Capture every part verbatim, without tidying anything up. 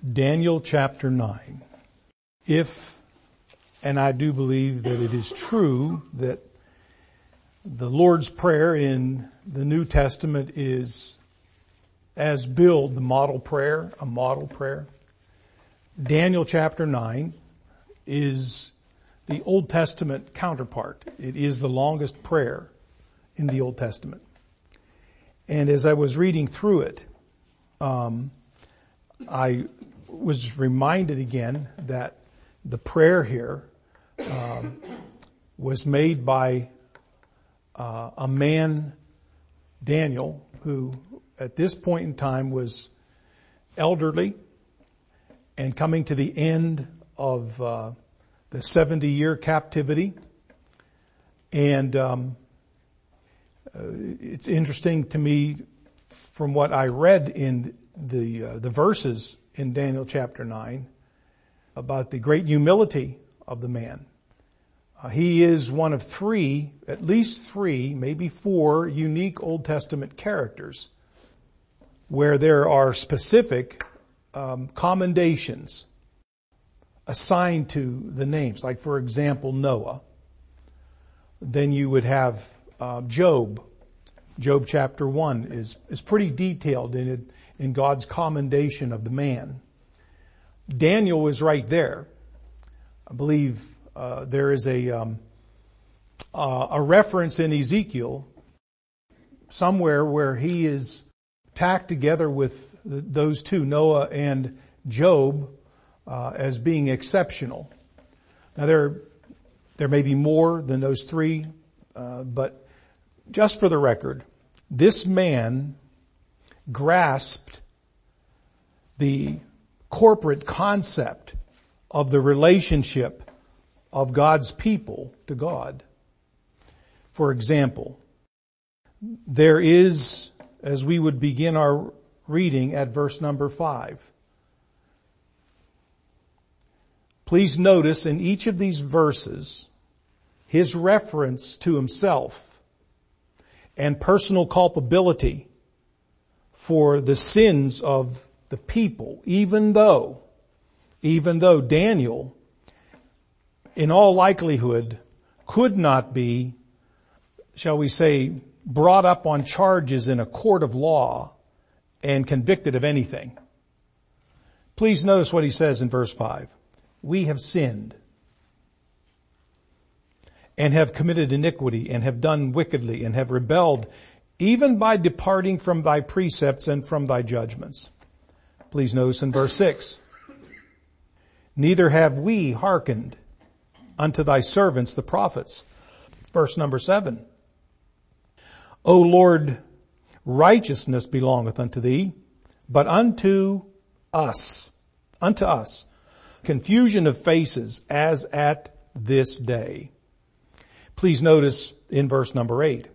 Daniel chapter nine. If, and I do believe that it is true that the Lord's Prayer in the New Testament is, as billed, the model prayer, a model prayer. Daniel chapter nine is the Old Testament counterpart. It is the longest prayer in the Old Testament. And as I was reading through it, um, I was reminded again that the prayer here um, was made by uh, a man, Daniel, who at this point in time was elderly and coming to the end of uh, the seventy-year captivity. And um, uh, it's interesting to me from what I read in the uh, the verses in Daniel chapter nine about the great humility of the man. Uh, he is one of three, at least three, maybe four unique Old Testament characters where there are specific um, commendations assigned to the names. Like, for example, Noah. Then you would have uh, Job. Job chapter one is, is pretty detailed in it, in God's commendation of the man. Daniel is right there. I believe uh, there is a um, uh, a reference in Ezekiel somewhere where he is tacked together with the, those two, Noah and Job, uh, as being exceptional. Now there there may be more than those three, uh, but just for the record, this man grasped the corporate concept of the relationship of God's people to God. For example, there is, as we would begin our reading at verse number five, please notice in each of these verses his reference to himself and personal culpability for the sins of the people, even though, even though Daniel, in all likelihood, could not be, shall we say, brought up on charges in a court of law and convicted of anything. Please notice what he says in verse five. We have sinned and have committed iniquity and have done wickedly and have rebelled even by departing from thy precepts and from thy judgments. Please notice in verse six, neither have we hearkened unto thy servants the prophets. Verse number seven, O Lord, righteousness belongeth unto thee, but unto us, unto us, confusion of faces as at this day. Please notice in verse number eight,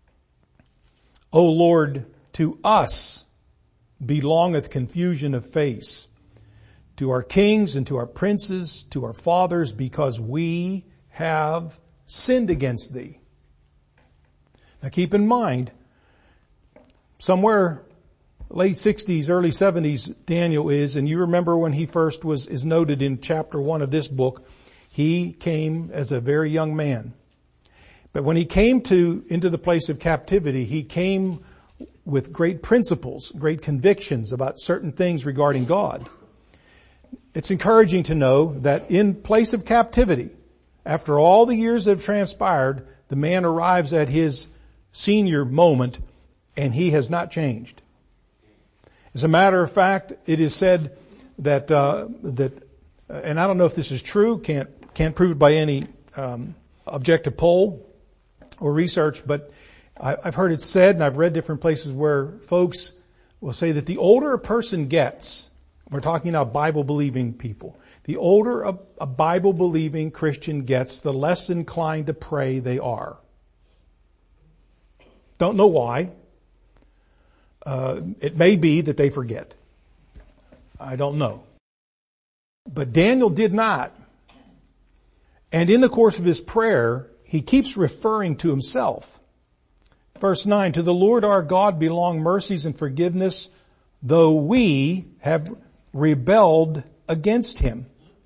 O Lord, to us belongeth confusion of face, to our kings and to our princes, to our fathers, because we have sinned against thee. Now keep in mind, somewhere late sixties, early seventies, Daniel is, and you remember when he first was, is noted in chapter one of this book, he came as a very young man. But when he came to, into the place of captivity, he came with great principles, great convictions about certain things regarding God. It's encouraging to know that in place of captivity, after all the years that have transpired, the man arrives at his senior moment and he has not changed. As a matter of fact, it is said that, uh, that, and I don't know if this is true, can't, can't prove it by any, um, objective poll or research, but I've heard it said, and I've read different places where folks will say that the older a person gets, we're talking now Bible-believing people, the older a, a Bible-believing Christian gets, the less inclined to pray they are. Don't know why. Uh, it may be that they forget. I don't know. But Daniel did not. And in the course of his prayer, he keeps referring to himself. Verse nine, to the Lord our God belong mercies and forgiveness, though we have rebelled against him.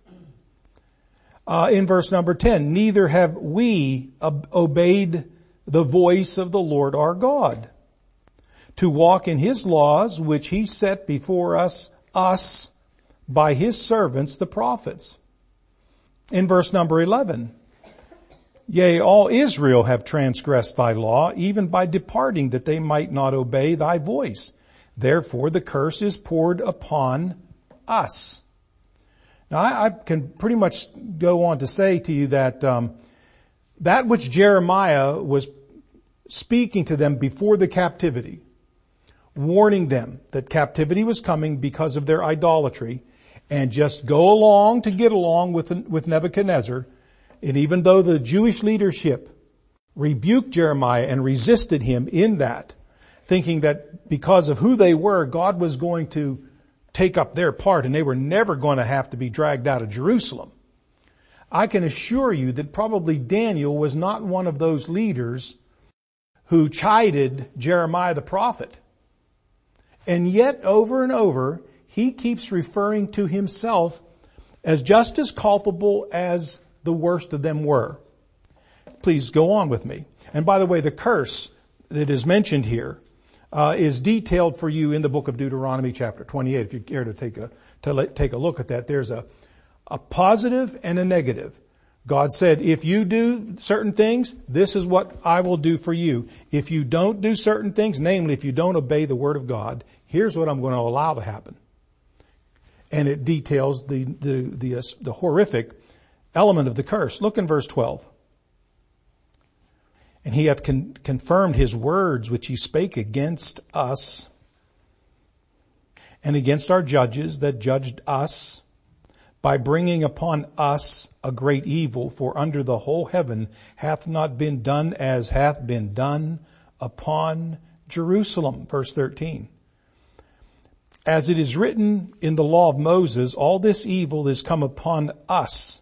Uh, in verse number ten, neither have we ob- obeyed the voice of the Lord our God, to walk in his laws, which he set before us, us, by his servants, the prophets. In verse number eleven, yea, all Israel have transgressed thy law, even by departing, that they might not obey thy voice. Therefore the curse is poured upon us. Now I, I can pretty much go on to say to you that um, that which Jeremiah was speaking to them before the captivity, warning them that captivity was coming because of their idolatry, and just go along to get along with, with Nebuchadnezzar. And even though the Jewish leadership rebuked Jeremiah and resisted him in that, thinking that because of who they were, God was going to take up their part and they were never going to have to be dragged out of Jerusalem, I can assure you that probably Daniel was not one of those leaders who chided Jeremiah the prophet. And yet over and over, he keeps referring to himself as just as culpable as the worst of them were. Please go on with me. And by the way, the curse that is mentioned here uh, is detailed for you in the book of Deuteronomy chapter twenty-eight. If you care to take a to let, take a look at that, there's a a positive and a negative. God said, if you do certain things, this is what I will do for you. If you don't do certain things, namely if you don't obey the word of God, here's what I'm going to allow to happen. And it details the the the, uh, the horrific element of the curse. Look in verse twelve. And he hath con- confirmed his words which he spake against us and against our judges that judged us, by bringing upon us a great evil, for under the whole heaven hath not been done as hath been done upon Jerusalem. Verse thirteen. As it is written in the law of Moses, all this evil is come upon us.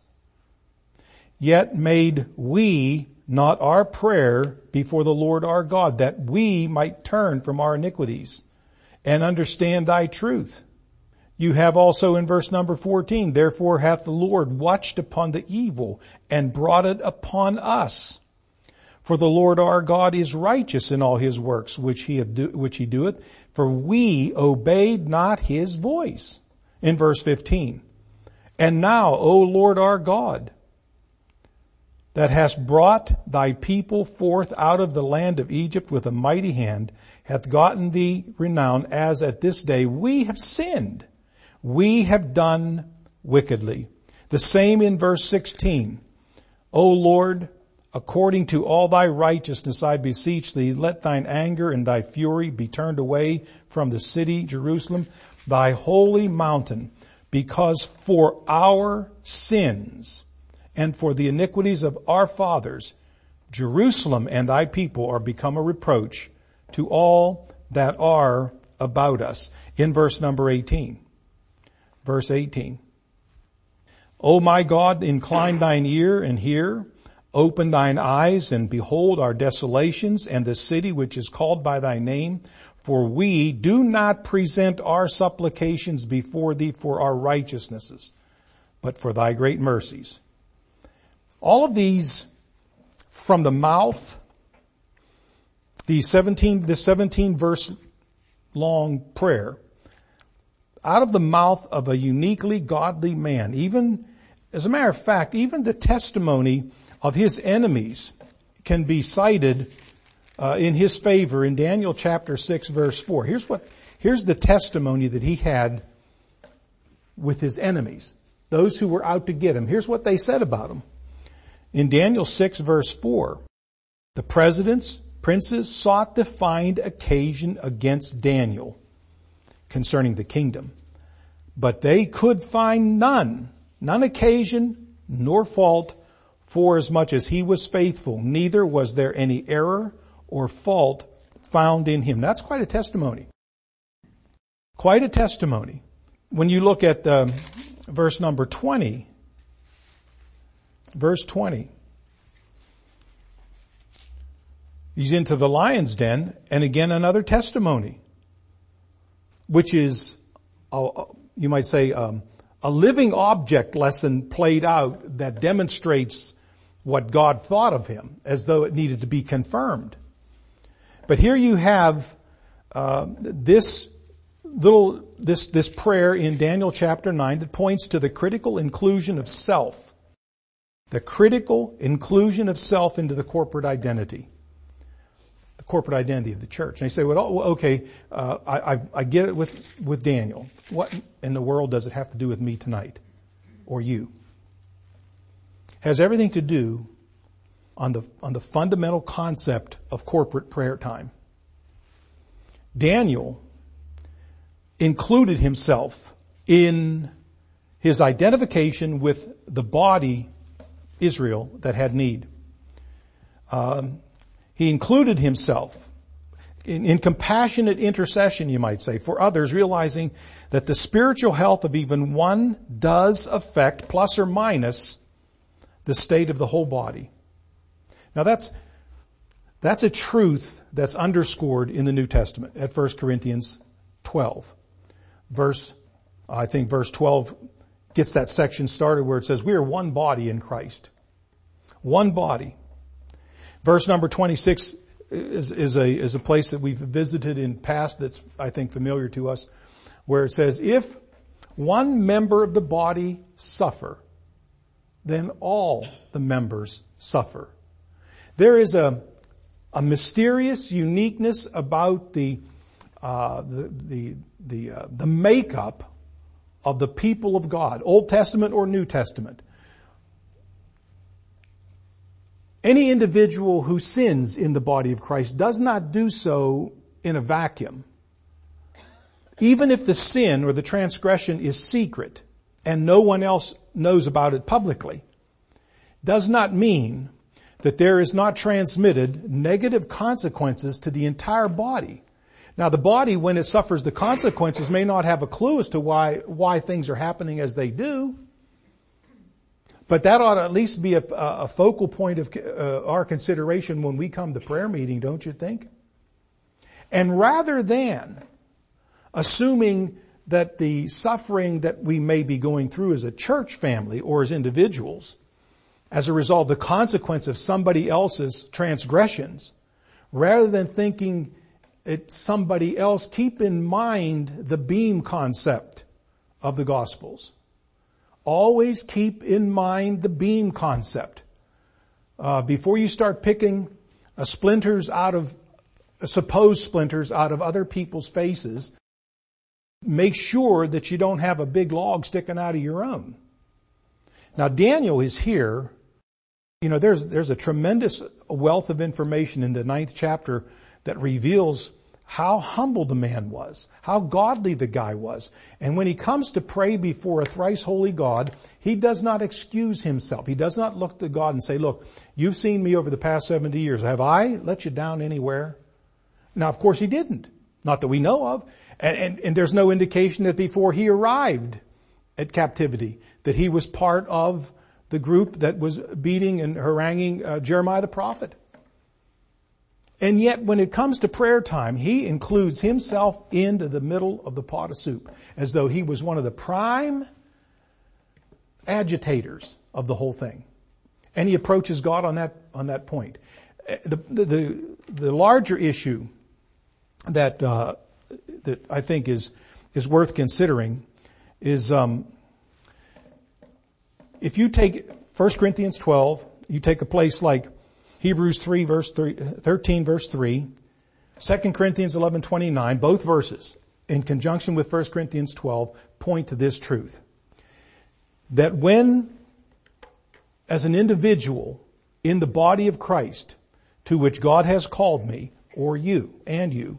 Yet made we not our prayer before the Lord our God, that we might turn from our iniquities and understand thy truth. You have also in verse number fourteen, therefore hath the Lord watched upon the evil and brought it upon us. For the Lord our God is righteous in all his works which he hath do, which he doeth, for we obeyed not his voice. In verse fifteen, and now, O Lord our God, that hast brought thy people forth out of the land of Egypt with a mighty hand, hath gotten thee renown, as at this day we have sinned. We have done wickedly. The same in verse sixteen. O Lord, according to all thy righteousness I beseech thee, let thine anger and thy fury be turned away from the city, Jerusalem, thy holy mountain, because for our sins and for the iniquities of our fathers, Jerusalem and thy people are become a reproach to all that are about us. In verse number eighteen. Verse eighteen. O my God, incline thine ear and hear. Open thine eyes and behold our desolations and the city which is called by thy name. For we do not present our supplications before thee for our righteousnesses, but for thy great mercies. All of these from the mouth, the seventeen, the seventeen verse long prayer, out of the mouth of a uniquely godly man. Even, as a matter of fact, even the testimony of his enemies can be cited uh, in his favor in Daniel chapter six verse four. Here's what, here's the testimony that he had with his enemies, those who were out to get him. Here's what they said about him. In Daniel six verse four, the presidents, princes sought to find occasion against Daniel concerning the kingdom, but they could find none, none occasion nor fault, for as much as he was faithful, neither was there any error or fault found in him. That's quite a testimony. Quite a testimony. When you look at um, verse number twenty, verse twenty, he's into the lion's den, and again another testimony, which is, uh, you might say, um, a living object lesson played out that demonstrates what God thought of him, as though it needed to be confirmed. But here you have uh, this little this this prayer in Daniel chapter nine that points to the critical inclusion of self, the critical inclusion of self into the corporate identity, the corporate identity of the church. And they say, well, okay, uh, I, I, I get it with with Daniel. What in the world does it have to do with me tonight, or you? Has everything to do on the on the fundamental concept of corporate prayer time. Daniel included himself in his identification with the body Israel that had need. Um, he included himself in, in compassionate intercession, you might say, for others, realizing that the spiritual health of even one does affect, plus or minus, the state of the whole body. Now that's that's a truth that's underscored in the New Testament at First Corinthians twelve. Verse, I think verse twelve gets that section started where it says, we are one body in Christ. One body. Verse number twenty-six is, is a, is a place that we've visited in past that's, I think, familiar to us, where it says, if one member of the body suffer, then all the members suffer. There is a, a mysterious uniqueness about the, uh, the, the, the, uh, the makeup of the people of God, Old Testament or New Testament. Any individual who sins in the body of Christ does not do so in a vacuum. Even if the sin or the transgression is secret and no one else knows about it publicly, does not mean that there is not transmitted negative consequences to the entire body. Now the body, when it suffers the consequences, may not have a clue as to why, why things are happening as they do. But that ought to at least be a, a focal point of uh, our consideration when we come to prayer meeting, don't you think? And rather than assuming that the suffering that we may be going through as a church family or as individuals, as a result of the consequence of somebody else's transgressions, rather than thinking it's somebody else, keep in mind the beam concept of the Gospels. Always keep in mind the beam concept. Uh, before you start picking uh, splinters out of, uh, supposed splinters out of other people's faces, make sure that you don't have a big log sticking out of your own. Now Daniel is here. You know, there's, there's a tremendous wealth of information in the ninth chapter that reveals how humble the man was, how godly the guy was. And when he comes to pray before a thrice holy God, he does not excuse himself. He does not look to God and say, look, you've seen me over the past seventy years. Have I let you down anywhere? Now, of course he didn't. Not that we know of. And, and, and there's no indication that before he arrived at captivity, that he was part of the group that was beating and haranguing uh, Jeremiah the prophet. And yet when it comes to prayer time, he includes himself into the middle of the pot of soup, as though he was one of the prime agitators of the whole thing. And he approaches God on that, on that point. The, the, the, the larger issue that, uh, that I think is, is worth considering is, um, if you take First Corinthians twelve, you take a place like Hebrews three verse three, thirteen verse three, Second Corinthians eleven twenty-nine, both verses in conjunction with First Corinthians twelve point to this truth. That when, as an individual in the body of Christ, to which God has called me, or you, and you,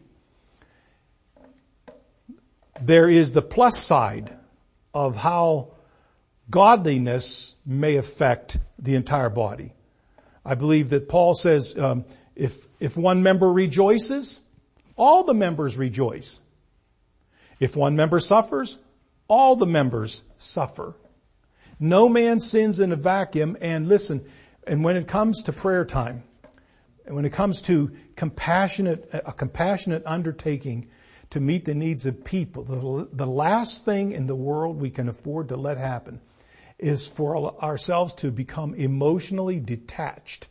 there is the plus side of how godliness may affect the entire body. I believe that Paul says, um, if, if one member rejoices, all the members rejoice. If one member suffers, all the members suffer. No man sins in a vacuum. And listen, and when it comes to prayer time, and when it comes to compassionate, a compassionate undertaking to meet the needs of people. The, the last thing in the world we can afford to let happen is for ourselves to become emotionally detached.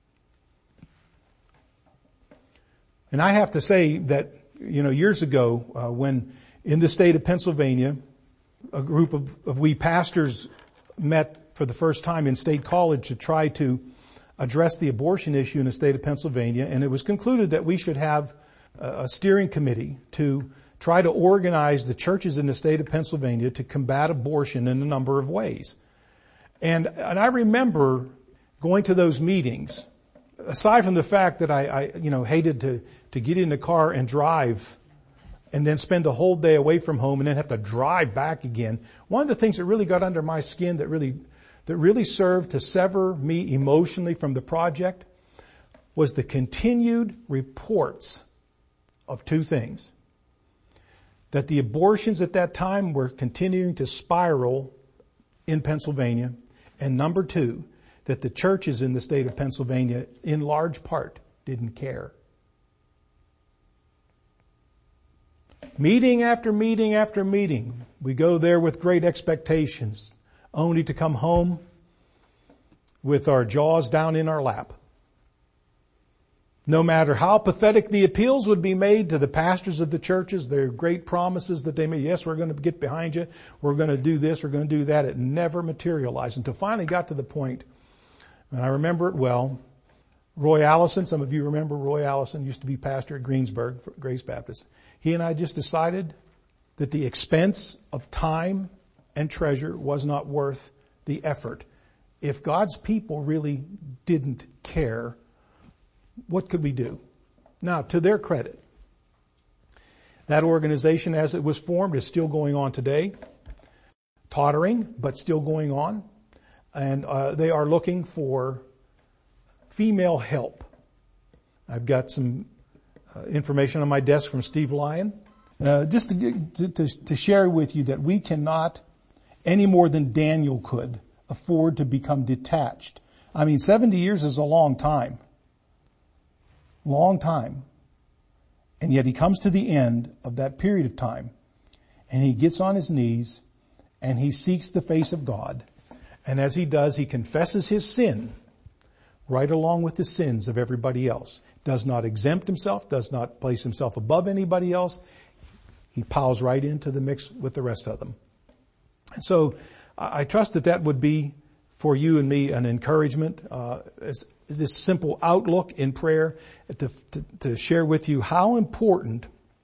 And I have to say that, you know, years ago, uh, when in the state of Pennsylvania, a group of, of we pastors met for the first time in State College to try to address the abortion issue in the state of Pennsylvania, and it was concluded that we should have a, a steering committee to try to organize the churches in the state of Pennsylvania to combat abortion in a number of ways. And, and I remember going to those meetings, aside from the fact that I, I you know, hated to, to get in the car and drive and then spend the whole day away from home and then have to drive back again. One of the things that really got under my skin that really, that really served to sever me emotionally from the project was the continued reports of two things. That the abortions at that time were continuing to spiral in Pennsylvania. And number two, that the churches in the state of Pennsylvania, in large part, didn't care. Meeting after meeting after meeting, we go there with great expectations, only to come home with our jaws down in our lap. No matter how pathetic the appeals would be made to the pastors of the churches, their great promises that they made, yes, we're going to get behind you, we're going to do this, we're going to do that, it never materialized until finally got to the point, and I remember it well, Roy Allison, some of you remember Roy Allison, used to be pastor at Greensburg, Grace Baptist. He and I just decided that the expense of time and treasure was not worth the effort. If God's people really didn't care, what could we do? Now, to their credit, that organization as it was formed is still going on today. Tottering, but still going on. And uh, they are looking for female help. I've got some uh, information on my desk from Steve Lyon. Uh, just to, to, to share with you that we cannot, any more than Daniel could, afford to become detached. I mean, seventy years is a long time. Long time. And yet he comes to the end of that period of time and he gets on his knees and he seeks the face of God. And as he does, he confesses his sin right along with the sins of everybody else. Does not exempt himself, does not place himself above anybody else. He piles right into the mix with the rest of them. And so I trust that that would be for you and me an encouragement, uh, as, as this simple outlook in prayer to, to, to share with you how important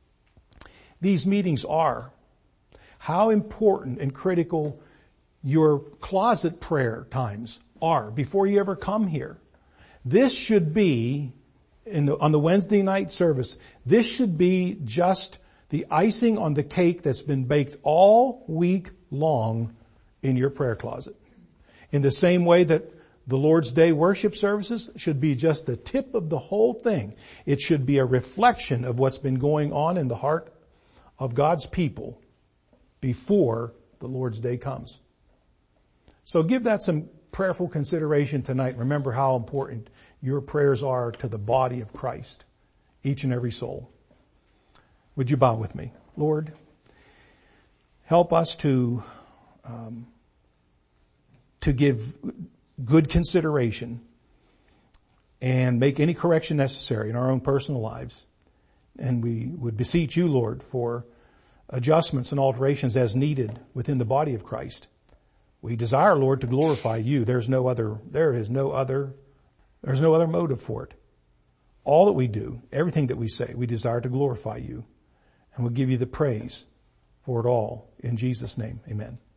these meetings are, how important and critical your closet prayer times are before you ever come here. This should be, in the, on the Wednesday night service, this should be just the icing on the cake that's been baked all week long in your prayer closet. In the same way that the Lord's Day worship services should be just the tip of the whole thing. It should be a reflection of what's been going on in the heart of God's people before the Lord's Day comes. So give that some prayerful consideration tonight. Remember how important your prayers are to the body of Christ, each and every soul. Would you bow with me? Lord, help us to um, to give good consideration and make any correction necessary in our own personal lives. And we would beseech you, Lord, for adjustments and alterations as needed within the body of Christ. We desire, Lord, to glorify you. There's no other, there is no other, there's no other motive for it. All that we do, everything that we say, we desire to glorify you. And we'll give you the praise for it all. In Jesus' name, amen.